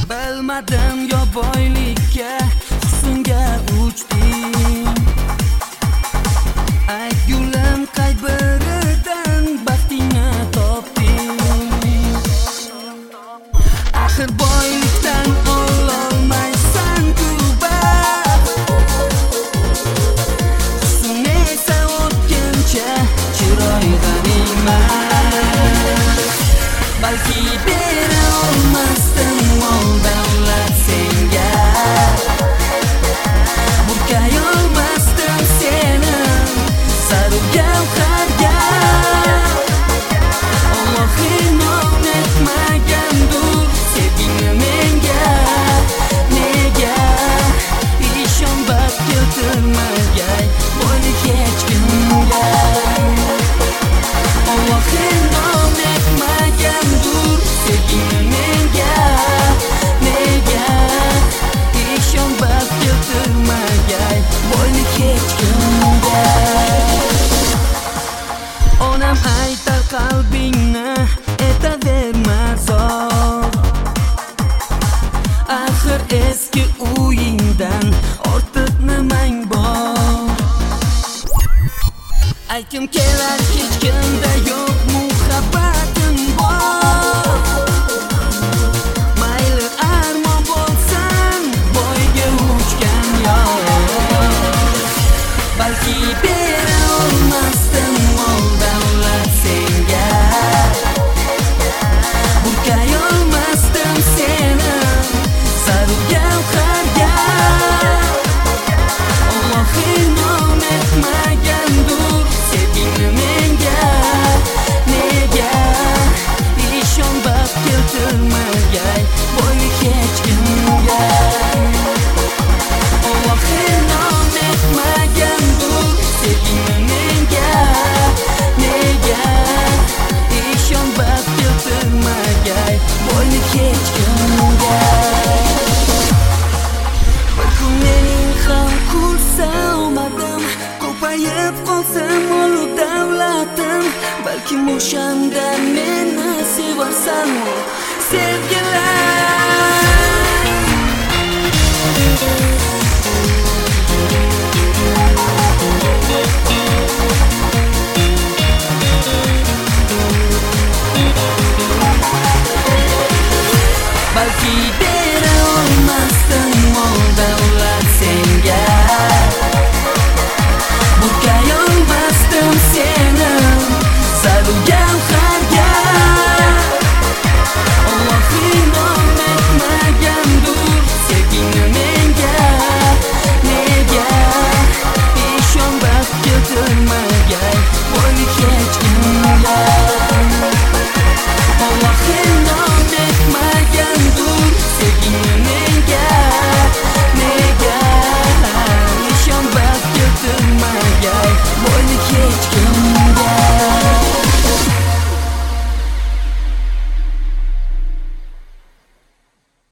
Bilmadim yo boylikka husnga uchding. Ay gulim qay biridan baxtingni topding. Axir boylikdan ololmaysan-ku baxt. Husn esa o'tkincha chiroy g'animat. Balki bera olmasdim mol davlat senga, burkay olmasdim seni zarur gavharga. Alloh inom etmagandur sevgingni menga, nega ishon baxt keltirmagay boylik hech kimga. Alloh inom etmagandur sevgingni menga, nega ishon baxt keltirmagay boylik hech kimga. Onam aytar qalbingni etaverma zor. Axir eski uyingdan ortiq nimang bor? Aytgim kelar hech kimda yo'q muhabbatim bor. Mayli armon bo'lsan boyga uchgan yo'q. Balki bera olmasdim mol davlat senga, burkay olmasdim seni zarur gavharga. Alloh inom etmagandur sevgingni menga, nega ishon baxt keltirmagay boylik hech kimga. Alloh inom etmagandur sevgingni menga, nega ishon baxt keltirmagay boylik hech kimga. Bir kun mening ham kursa omadim, ko'payib qolsa molu davlatim. Balkim o'shanda meni sevarsan sevgilar. Balki